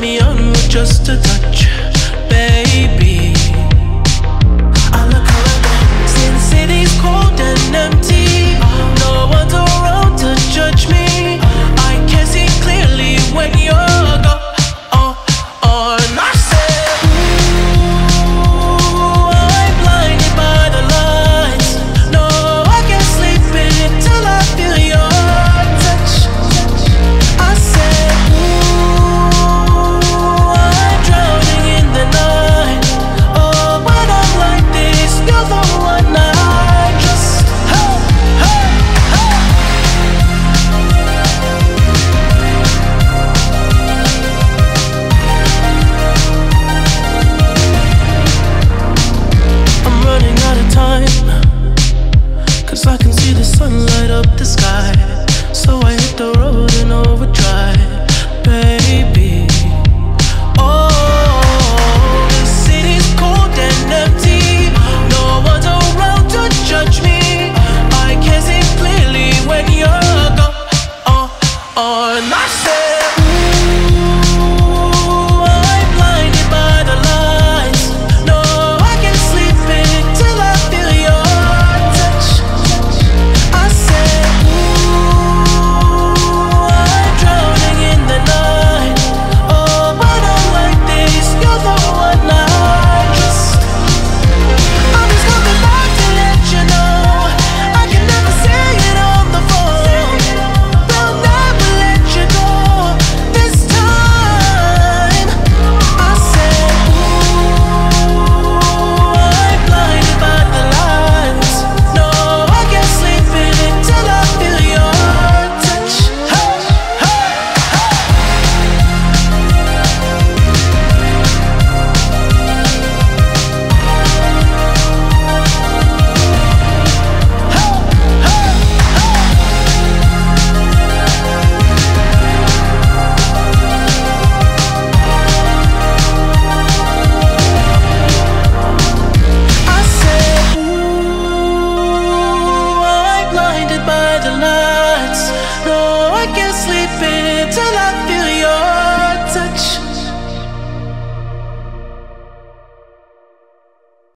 me on with just a touch, baby. I look around, see the city's cold and empty. No one's around to judge me. I can see clearly when you're gone. And I said, ooh, I'm blinded by the lights. No, I can't sleep until I feel your touch. I said, ooh, I'm drowning in the night. Oh, when I'm like this, you're the one I trust. Hey, hey, hey. I'm running out of time, 'cause I can see the sun light up the sky. So I hit the road in overdrive, baby. Oh, the city's cold and empty. No one's around to judge me. I can see clearly when you're gone. And I said, ooh, I'm blinded by the lights. No, I can't sleep until I feel your touch. I said, ooh, I'm drowning in the night. Oh, when I'm like this, you're the one I trust. I'm just coming back to let you know I can never say it on the phone. Will never let you go this time. I said, ooh, I'm blinded by the lights. No, I can't sleep until I feel your touch. Hey, hey, I said, ooh, I'm blinded by the lights. No, I can't sleep until I